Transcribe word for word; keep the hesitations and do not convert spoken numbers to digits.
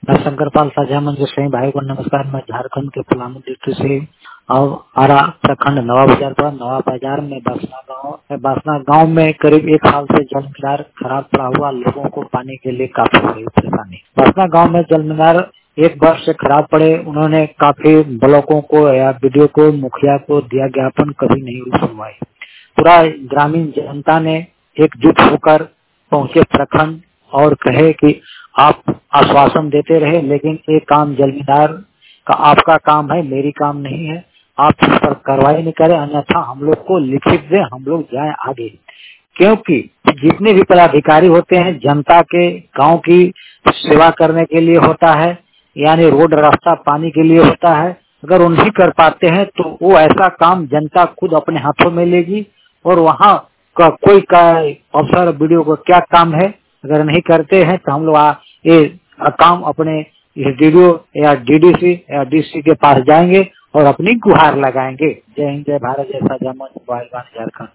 मैं शंकर पाल साझा मंच से भाई को नमस्कार। मैं झारखंड के पलामू डिस्ट्रिक्ट से और आरा प्रखंड नवा बाजार पर नवा बाजार में बासना गांव बासना गांव में करीब एक साल से जल मीनार खराब पड़ा हुआ, लोगों को पानी के लिए काफी बड़ी परेशानी। बासना गांव में जल मीनार एक वर्ष से खराब पड़े, उन्होंने काफी ब्लॉकों को या वीडियो को मुखिया को दिया ज्ञापन, कभी नहीं हुई सुनवाई। पूरा ग्रामीण जनता ने एकजुट होकर पहुंचे प्रखंड और कहे कि आप आश्वासन देते रहे, लेकिन एक काम जल मीनार का आपका काम है, मेरी काम नहीं है। आप इस पर कार्रवाई नहीं करें, अन्यथा हम लोग को लिखित दे, हम लोग जाए आगे। क्योंकि जितने भी पदाधिकारी होते हैं जनता के गांव की सेवा करने के लिए होता है, यानी रोड रास्ता पानी के लिए होता है। अगर उन्हीं कर पाते हैं तो वो ऐसा काम जनता खुद अपने हाथों में लेगी और वहाँ का कोई का अफसर वीडियो को क्या काम है, अगर नहीं करते हैं तो हम लोग ये काम अपने डीडीओ या डीडीसी या डीसी के पास जाएंगे और अपनी गुहार लगाएंगे। जय हिंद, जय भारत, जय साझा मंच, झारखंड।